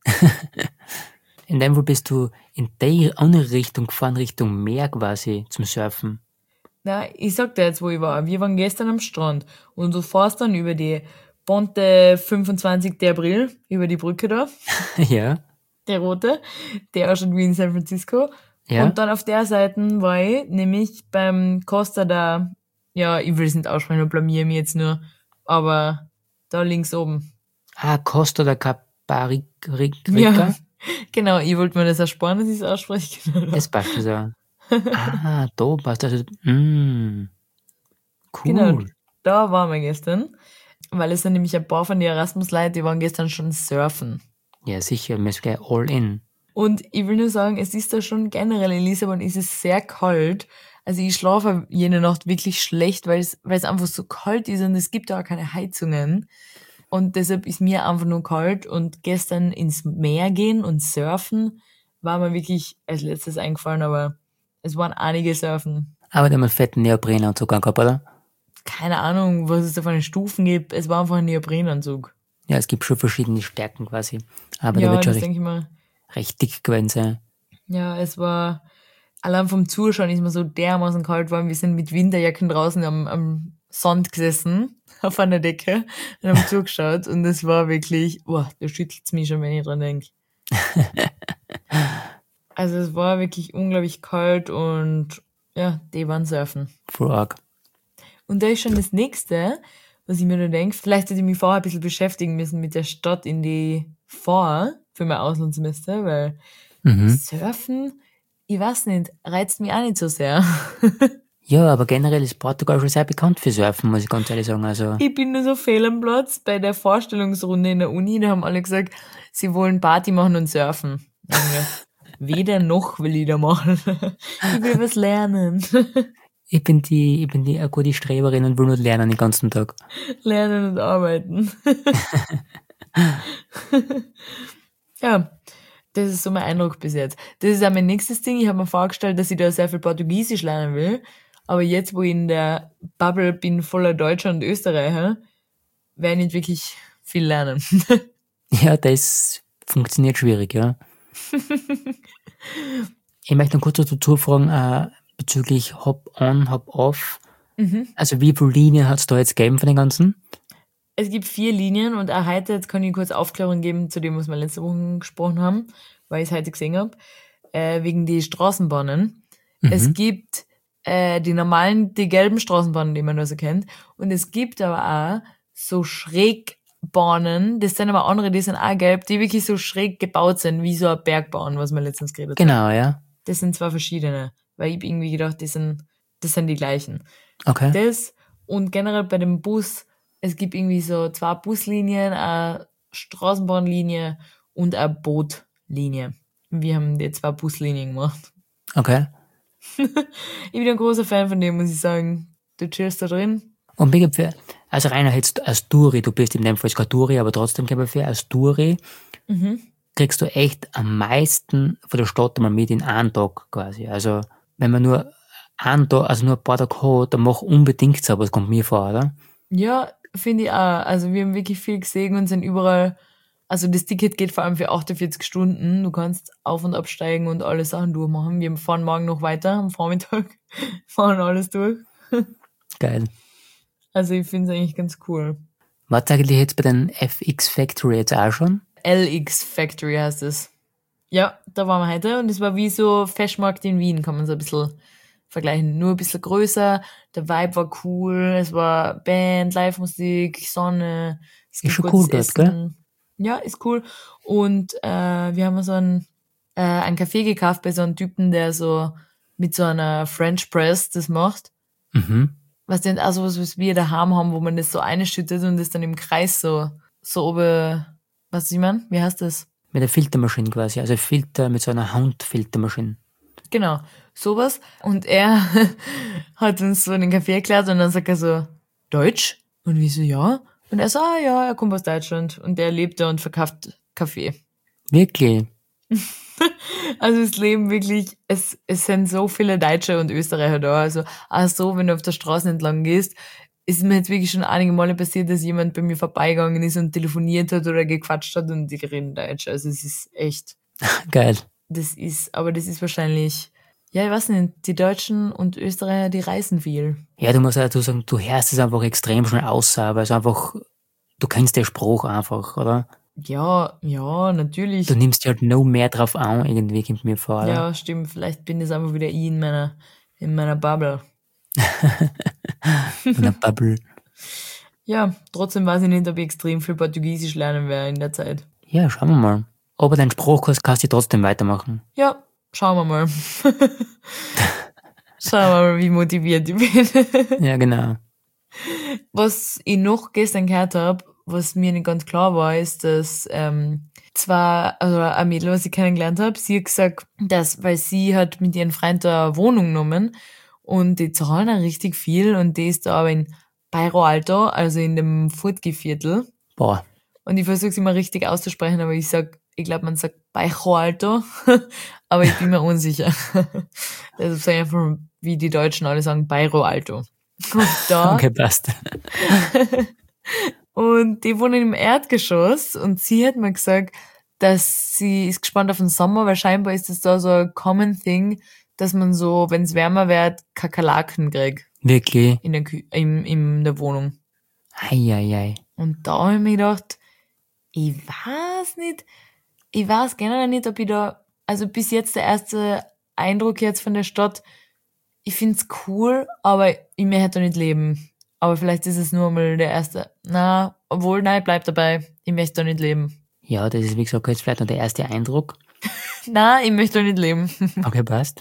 In dem Fall bist du in die andere Richtung gefahren, Richtung Meer quasi, zum Surfen. Na, ich sag dir jetzt, wo ich war. Wir waren gestern am Strand und du fährst dann über die Ponte fünfundzwanzigsten April, über die Brücke da. Ja. Der rote, der auch schon wie in San Francisco. Ja. Und dann auf der Seite war ich nämlich beim Costa da, ja, ich will es nicht aussprechen und blamier mich jetzt nur, aber da links oben. Ah, Costa da Caparica? Ja, genau, ich wollte mir das ersparen, dass ich es ausspreche. Das passt schon so. Ah, da passt das. Mm, cool. Genau, da waren wir gestern, weil es sind nämlich ein paar von den Erasmus-Leuten, die waren gestern schon surfen. Ja, sicher, wir sind gleich all in. Und ich will nur sagen, es ist da schon generell in Lissabon ist es sehr kalt. Also ich schlafe jene Nacht wirklich schlecht, weil es, weil es einfach so kalt ist und es gibt da auch keine Heizungen. Und deshalb ist mir einfach nur kalt. Und gestern ins Meer gehen und surfen war mir wirklich als letztes eingefallen, aber es waren einige Surfen. Aber der hat einen fetten Neoprenanzug angehabt, oder? Keine Ahnung, was es da für eine Stufen gibt. Es war einfach ein Neoprenanzug. Ja, es gibt schon verschiedene Stärken quasi. Aber Ja, der wird schon das recht, denke ich mal. recht dick gewesen sein. Ja, es war, allein vom Zuschauen ist mir so dermaßen kalt worden. Wir sind mit Winterjacken draußen am, am Sand gesessen, auf einer Decke, und haben zugeschaut. Und es war wirklich, boah, da schüttelt's mich schon, wenn ich dran denke. Also es war wirklich unglaublich kalt und ja, die waren surfen. Voll arg. Und da ist schon das Nächste, was ich mir da denke, vielleicht hätte ich mich vorher ein bisschen beschäftigen müssen mit der Stadt, in die ich fahre für mein Auslandssemester, weil Mhm. Surfen, ich weiß nicht, reizt mich auch nicht so sehr. Ja, aber generell ist Portugal schon sehr bekannt für Surfen, muss ich ganz ehrlich sagen. Also, Ich bin nur so fehl am Platz bei der Vorstellungsrunde in der Uni, da haben alle gesagt, sie wollen Party machen und surfen. Da hab ich gedacht, weder noch will ich da machen. Ich will was lernen. ich bin die, ich bin die eine gute Streberin und will nur lernen den ganzen Tag. Lernen und arbeiten. Ja, das ist so mein Eindruck bis jetzt. Das ist auch mein nächstes Ding. Ich habe mir vorgestellt, dass ich da sehr viel Portugiesisch lernen will. Aber jetzt, wo ich in der Bubble bin, voller Deutscher und Österreicher, werde ich nicht wirklich viel lernen. Ja, das funktioniert schwierig, ja. Ich möchte noch kurz dazu fragen, äh, bezüglich Hop-on, Hop-off. Mhm. Also wie viele Linien hat es da jetzt gegeben von den ganzen? Es gibt vier Linien und auch heute, jetzt kann ich kurz Aufklärung geben zu dem, was wir letzte Woche gesprochen haben, weil ich es heute gesehen habe, äh, wegen die Straßenbahnen. Mhm. Es gibt äh, die normalen, die gelben Straßenbahnen, die man nur so kennt. Und es gibt aber auch so Schrägbahnen, das sind aber andere, die sind auch gelb, die wirklich so schräg gebaut sind, wie so eine Bergbahn, was wir letztens geredet haben. Genau, ja. Das sind zwei verschiedene, weil ich hab irgendwie gedacht, die sind, das sind die gleichen. Okay. Das und generell bei dem Bus, es gibt irgendwie so zwei Buslinien, eine Straßenbahnlinie und eine Bootlinie. Wir haben die zwei Buslinien gemacht. Okay. Ich bin ein großer Fan von dem, muss ich sagen. Du chillst da drin. Und wie für, also reiner jetzt als Touri, du bist in dem Fall kein Touri, aber trotzdem glaube ich für als Touri Mhm. kriegst du echt am meisten von der Stadt mal mit in einen Tag quasi. Also wenn man nur einen Tag, also nur ein paar Tage hat, dann mach unbedingt so, aber es kommt mir vor, oder? Ja, finde ich auch. Also wir haben wirklich viel gesehen und sind überall, also das Ticket geht vor allem für achtundvierzig Stunden. Du kannst auf- und absteigen und alle Sachen durchmachen. Wir fahren morgen noch weiter am Vormittag, fahren alles durch. Geil. Also ich finde es eigentlich ganz cool. Wart eigentlich jetzt bei den F X Factory jetzt auch schon? L X Factory heißt es. Ja, da waren wir heute und es war wie so Festmarkt in Wien, kann man so ein bisschen vergleichen. Nur ein bisschen größer, der Vibe war cool, es war Band, Live-Musik, Sonne. Es gibt schon gutes cool dort, Essen. Ja, ist cool. Und äh, wir haben so einen, äh, einen Kaffee gekauft bei so einem Typen, der so mit so einer French Press das macht. Mhm. Was denn auch sowas, was wir daheim haben, wo man das so einschüttet und das dann im Kreis so, so oben, Was ich meine? Wie heißt das? Mit der Filtermaschine quasi, also Filter mit so einer Handfiltermaschine. Genau, sowas. Und er hat uns so den Kaffee erklärt und dann sagt er so, Deutsch? Und wir so, ja. Und er so, ah ja, er kommt aus Deutschland und er lebt da und verkauft Kaffee. Wirklich? Also es leben wirklich, es, es sind so viele Deutsche und Österreicher da. Also auch so, wenn du auf der Straße entlang gehst, ist mir jetzt wirklich schon einige Male passiert, dass jemand bei mir vorbeigegangen ist und telefoniert hat oder gequatscht hat und die reden Deutsch. Also es ist echt, Geil. das ist, aber das ist wahrscheinlich, ja, ich weiß nicht, die Deutschen und Österreicher, die reisen viel. Ja, du musst ja dazu sagen, du hörst es einfach extrem schnell aus, aber es ist einfach, du kennst den Spruch einfach, oder? Ja, ja, natürlich. Du nimmst dich halt noch mehr drauf an, irgendwie kommt mir vor, oder? Ja, stimmt. Vielleicht bin das einfach wieder ich in meiner, in meiner Bubble. In der Bubble. Ja, trotzdem weiß ich nicht, ob ich extrem viel Portugiesisch lernen werde in der Zeit. Ja, schauen wir mal. Aber dein Spruchkurs kannst du trotzdem weitermachen. Ja, schauen wir mal. Schauen wir mal, wie motiviert ich bin. Ja, genau. Was ich noch gestern gehört habe, was mir nicht ganz klar war, ist, dass ähm, zwar, also ein Mädel, was ich kennengelernt habe, sie hat gesagt, dass, weil sie hat mit ihrem Freund da eine Wohnung genommen und die zahlen auch richtig viel und die ist da aber in Bairro Alto, also in dem Furtgeviertel. Boah. Und ich versuche es immer richtig auszusprechen, aber ich sag, ich glaube, man sagt Bairro Alto, aber ich bin mir unsicher. Deshalb sage ich einfach, wie die Deutschen alle sagen, Bairro Alto. Und da, Okay, passt. und die wohnen im Erdgeschoss und sie hat mir gesagt, dass sie ist gespannt auf den Sommer, weil scheinbar ist das da so ein common thing, dass man so, wenn es wärmer wird, Kakerlaken kriegt Wirklich? in der, Kü- in, in der Wohnung. Eieiei. Und da habe ich mir gedacht, ich weiß nicht, ich weiß generell nicht, ob ich da, also bis jetzt der erste Eindruck jetzt von der Stadt, ich find's cool, aber ich möchte da nicht leben. Aber vielleicht ist es nur mal der erste, na, obwohl, nein, bleib dabei, ich möchte da nicht leben. Ja, das ist, wie gesagt, jetzt vielleicht noch der erste Eindruck. Nein, ich möchte da nicht leben. Okay, passt.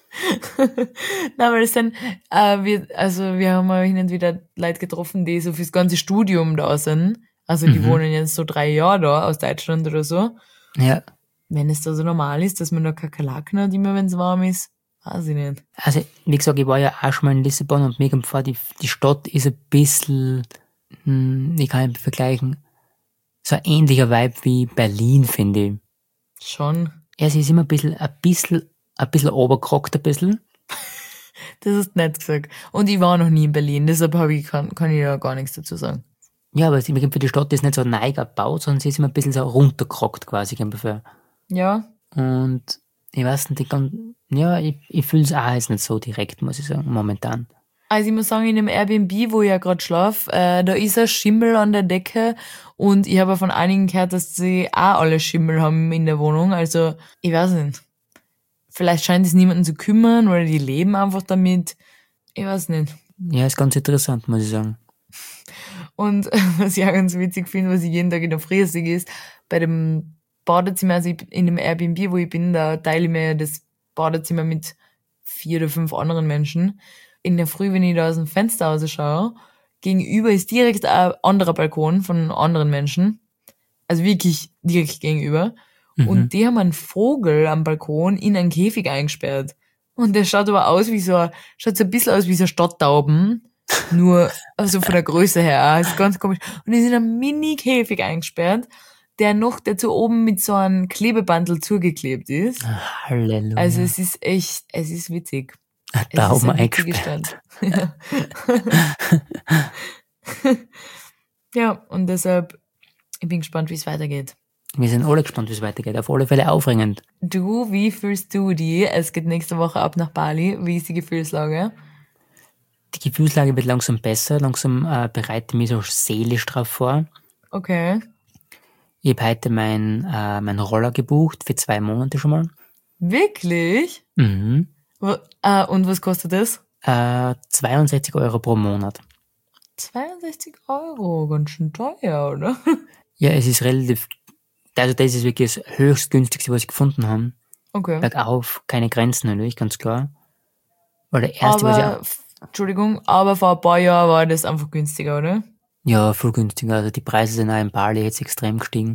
Nein, weil es dann, äh, wir, also wir haben auch hin und wieder Leute getroffen, die so fürs ganze Studium da sind. Also die Mhm. wohnen jetzt so drei Jahre da aus Deutschland oder so. Ja. Wenn es da so normal ist, dass man da Kakerlaken hat, immer wenn es warm ist, weiß ich nicht. Also, wie gesagt, ich war ja auch schon mal in Lissabon und mir kommt vor, die, die Stadt ist ein bisschen, hm, ich kann nicht vergleichen, so ein ähnlicher Vibe wie Berlin, finde ich. Schon. Ja, sie ist immer ein bisschen, ein bisschen, ein bisschen oberkrockt, ein bisschen. Das ist nett gesagt. Und ich war noch nie in Berlin, deshalb habe ich, kann, kann ich ja gar nichts dazu sagen. Ja, aber sie- mir kommt für die Stadt ist nicht so neig gebaut, sondern sie ist immer ein bisschen so runterkrockt quasi, kommt mir vor. Ja, Und ich weiß nicht, ich kann, ja, ich, ich fühle es auch jetzt nicht so direkt, muss ich sagen, momentan. also ich muss sagen, in dem Airbnb, wo ich ja gerade schlafe, äh, da ist ein Schimmel an der Decke und ich habe von einigen gehört, dass sie auch alle Schimmel haben in der Wohnung. Also, ich weiß nicht. Vielleicht scheint es niemanden zu kümmern oder die leben einfach damit. Ich weiß nicht. Ja, ist ganz interessant, muss ich sagen. Und was ich auch ganz witzig finde, was ich jeden Tag in der Früh sehe, ist, bei dem Badezimmer, also ich, in dem Airbnb, wo ich bin, da teile ich mir das Badezimmer mit vier oder fünf anderen Menschen. In der Früh, wenn ich da aus dem Fenster raus schaue, gegenüber ist direkt ein anderer Balkon von anderen Menschen. Also wirklich direkt gegenüber. Mhm. Und die haben einen Vogel am Balkon in einen Käfig eingesperrt. Und der schaut aber aus wie so, ein- schaut so ein bisschen aus wie so ein Stadttauben. Nur, also von der Größe her, ist ganz komisch. Und die sind in einem Mini-Käfig eingesperrt, der noch dazu oben mit so einem Klebebandel zugeklebt ist. Halleluja. Also es ist echt, es ist witzig. Ein Es ist Daumen eine witzige eingesperrt. Stadt. Ja. Ja, und deshalb, ich bin gespannt, wie es weitergeht. Wir sind alle gespannt, wie es weitergeht. Auf alle Fälle aufregend. Du, wie fühlst du die? Es geht nächste Woche ab nach Bali. Wie ist die Gefühlslage? Die Gefühlslage wird langsam besser. Langsam äh, bereite ich mich so seelisch drauf vor. Okay. Ich habe heute mein, äh, mein Roller gebucht für zwei Monate schon mal. Wirklich? Mhm. Wo- äh, und was kostet das? Äh, zweiundsechzig Euro pro Monat. zweiundsechzig Euro, ganz schön teuer, oder? Ja, es ist relativ, also das ist wirklich das höchst günstigste, was ich gefunden habe. Okay. Bergauf, keine Grenzen natürlich, ganz klar. Weil der erste, was Aber, f- Entschuldigung, aber vor ein paar Jahren war das einfach günstiger, oder? ich, ja, voll günstiger. Also die Preise sind auch in Bali jetzt extrem gestiegen.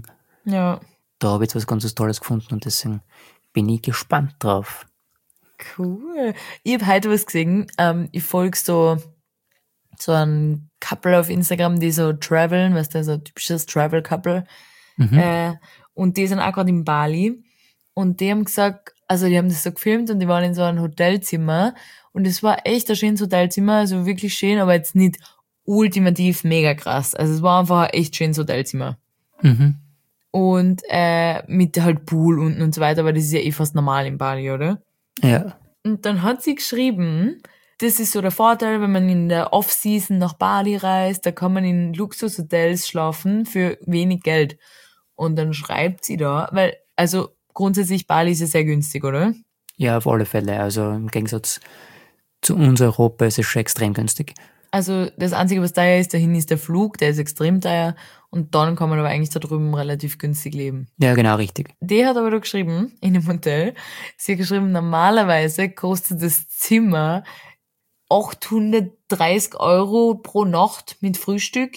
Ja. Da habe ich jetzt was ganz was Tolles gefunden und deswegen bin ich gespannt drauf. Cool. Ich habe heute was gesehen. Ähm, ich folge so, so ein Couple auf Instagram, die so traveln, weißt du, so ein typisches Travel-Couple. Mhm. Äh, und die sind auch gerade in Bali. Und die haben gesagt, also die haben das so gefilmt und die waren in so einem Hotelzimmer. Und es war echt ein schönes Hotelzimmer, also wirklich schön, aber jetzt nicht ultimativ mega krass. Also es war einfach ein echt schönes Hotelzimmer. Mhm. Und äh, mit halt Pool unten und so weiter, aber das ist ja eh fast normal in Bali, oder? Ja. Und dann hat sie geschrieben, das ist so der Vorteil, wenn man in der Off-Season nach Bali reist, da kann man in Luxushotels schlafen für wenig Geld. Und dann schreibt sie da, weil, also grundsätzlich Bali ist ja sehr günstig, oder? Ja, auf alle Fälle. Also im Gegensatz zu uns Europa ist es schon extrem günstig. Also das Einzige, was teuer ist, dahin ist der Flug, der ist extrem teuer. Und dann kann man aber eigentlich da drüben relativ günstig leben. Ja, genau, richtig. Die hat aber da geschrieben, in dem Hotel, sie hat geschrieben, normalerweise kostet das Zimmer achthundertdreißig Euro pro Nacht mit Frühstück.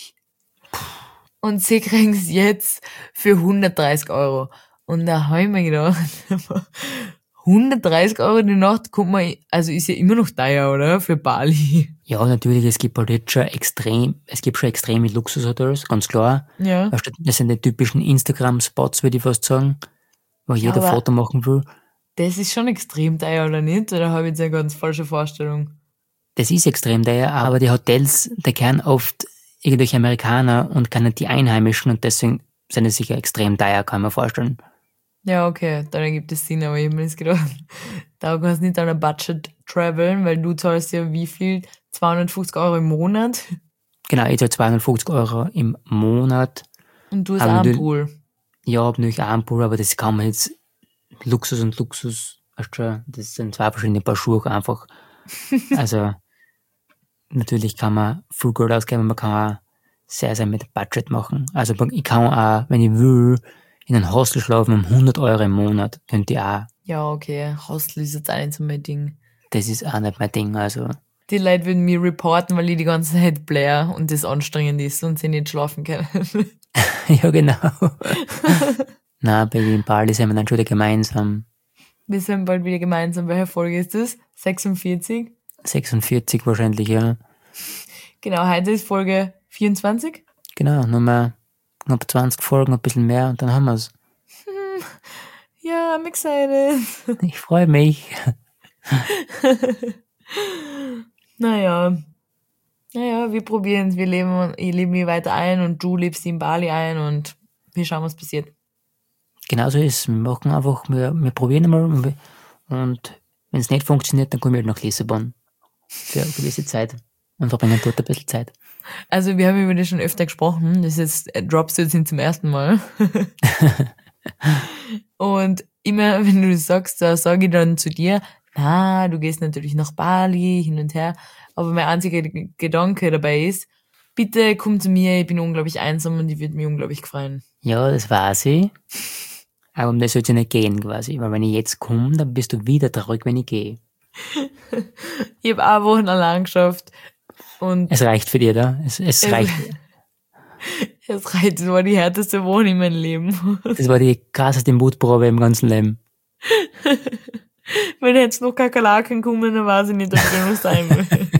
Und sie kriegen es jetzt für hundertdreißig Euro. Und da habe ich mir gedacht, hundertdreißig Euro die Nacht kommt man, also ist ja immer noch teuer, oder? Für Bali. Ja, natürlich, es gibt halt jetzt schon extrem, es gibt schon extreme Luxushotels, ganz klar. Ja. Weißt du, das sind die typischen Instagram-Spots, würde ich fast sagen, wo Ja, jeder aber- Foto machen will. Das ist schon extrem teuer, oder nicht? Oder habe ich jetzt eine ganz falsche Vorstellung? Das ist extrem teuer, aber die Hotels, die kennen oft irgendwelche Amerikaner und kennen die Einheimischen und deswegen sind es sicher extrem teuer, kann man vorstellen. Ja, okay, dann ergibt es Sinn, aber ich habe mir das gedacht, da kannst du nicht an ein Budget traveln, weil du zahlst ja wie viel? zweihundertfünfzig Euro im Monat Genau, ich zahle zweihundertfünfzig Euro im Monat. und du hast Aber auch einen du- Pool. Ja, hab natürlich auch einen Pool, aber das kann man jetzt, Luxus und Luxus, weißt du schon, das sind zwei verschiedene Paar Schuhe einfach. Also, natürlich kann man viel Geld ausgeben, man kann auch sehr, sehr mit Budget machen. Also, ich kann auch, wenn ich will, in einem Hostel schlafen um hundert Euro im Monat, könnte ich auch. Ja, okay, Hostel ist jetzt auch nicht so mein Ding. Das ist auch nicht mein Ding, also. Die Leute würden mir reporten, weil ich die ganze Zeit blär und das anstrengend ist und sie nicht schlafen können. Ja, genau. Na, Baby, in Bali sind wir dann schon wieder gemeinsam. Wir sind bald wieder gemeinsam. Welche Folge ist das? sechsundvierzig? sechsundvierzig wahrscheinlich, ja. Genau, heute ist Folge vierundzwanzig. Genau, nur mal knapp zwanzig Folgen, ein bisschen mehr und dann haben wir's. Ja, I'm excited. Ich freue mich. Naja. Naja, wir probieren es. Wir leben, ich lebe mich weiter ein und du lebst in Bali ein und wir schauen, was passiert. Genauso ist es. Wir machen einfach, wir, wir probieren einmal und, wir- und wenn es nicht funktioniert, dann kommen wir halt nach Lissabon. Für eine gewisse Zeit. Und verbringen dort ein bisschen Zeit. Also wir haben über das schon öfter gesprochen. Das ist jetzt, äh, droppst du jetzt nicht zum ersten Mal. Und immer, wenn du das sagst, da sage ich dann zu dir, na, du gehst natürlich nach Bali, hin und her. Aber mein einziger G- Gedanke dabei ist, bitte komm zu mir, ich bin unglaublich einsam und ich würde mich unglaublich freuen. Ja, das weiß ich. Aber um das soll es ja nicht gehen quasi. Weil wenn ich jetzt komme, dann bist du wieder traurig, wenn ich gehe. Ich habe auch Wochen allein geschafft und Es reicht für dich, oder? Es, es Es- reicht. es reicht, das war die härteste Woche in meinem Leben. Das war die krasseste Mutprobe im ganzen Leben. Wenn jetzt noch Kakerlaken kommen, dann weiß ich nicht, ob ich noch sein will.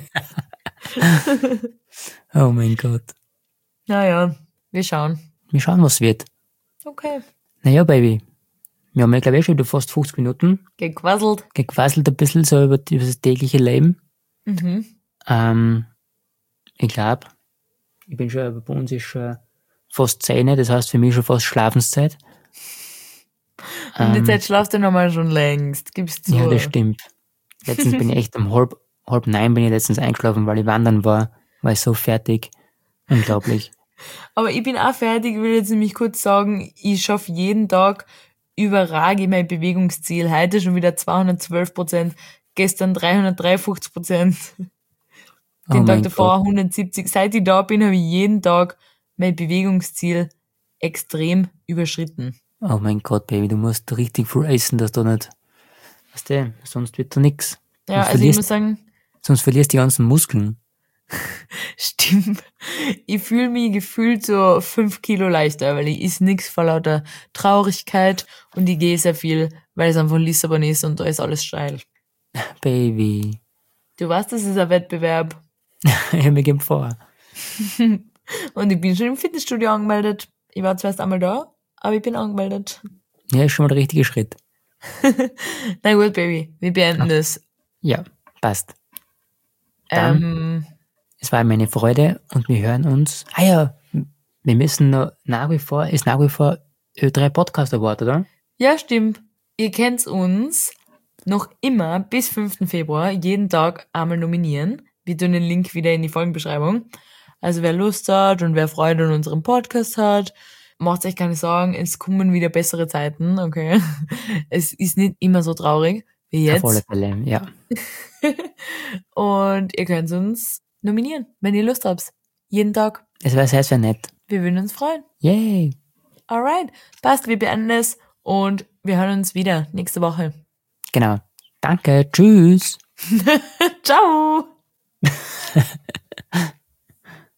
Oh mein Gott. Naja, wir schauen. Wir schauen, was wird. Okay. Naja, Baby. Wir haben ja, glaube ich, schon wieder fast fünfzig Minuten Gequasselt. gequasselt ein bisschen so über, über das tägliche Leben. Mhm. Ähm, ich glaube, ich bin schon, bei uns ist schon fast zehn, das heißt für mich schon fast Schlafenszeit. Und die Ähm, Zeit schlafst du nochmal schon längst. Gibst du. Ja, das stimmt. Letztens bin ich echt um halb, halb neun bin ich letztens eingeschlafen, weil ich wandern war, war ich so fertig. Unglaublich. Aber ich bin auch fertig. Ich will jetzt nämlich kurz sagen, ich schaffe jeden Tag überrage mein Bewegungsziel. Heute schon wieder zweihundertzwölf Prozent. Gestern dreihundertdreiundfünfzig Prozent. Oh Den Tag mein davor Gott. hundertsiebzig. Seit ich da bin, habe ich jeden Tag mein Bewegungsziel extrem überschritten. Oh mein Gott, Baby, du musst richtig viel essen, dass du nicht, weißt du, sonst wird da nix. Ja, Sonst also ich verlierst, muss sagen, sonst verlierst du die ganzen Muskeln. Stimmt. Ich fühle mich gefühlt so fünf Kilo leichter, weil ich is nix vor lauter Traurigkeit und ich gehe sehr viel, weil es einfach Lissabon ist und da ist alles steil. Baby. Du weißt, das ist ein Wettbewerb. Ja, mir geht vor. Und ich bin schon im Fitnessstudio angemeldet. Ich war zwar erst einmal da, aber ich bin angemeldet. Ja, ist schon mal der richtige Schritt. Na gut, Baby, wir beenden das. Ja, passt. Dann, Ähm, es war mir eine Freude und wir hören uns. Ah ja, wir müssen noch nach wie vor, ist nach wie vor Ö drei Podcast Award, oder? ja, stimmt. Ihr könnt uns noch immer bis fünften Februar jeden Tag einmal nominieren. Wir tun den Link wieder in die Folgenbeschreibung. Also wer Lust hat und wer Freude an unserem Podcast hat, macht euch keine Sorgen, es kommen wieder bessere Zeiten, okay? Es ist nicht immer so traurig wie jetzt. Auf alle Fälle, ja. Und ihr könnt uns nominieren, wenn ihr Lust habt. Jeden Tag. Es wäre sehr, sehr nett. Wir würden uns freuen. Yay. Alright, passt, wir beenden es und wir hören uns wieder nächste Woche. Genau. Danke. Tschüss. Ciao.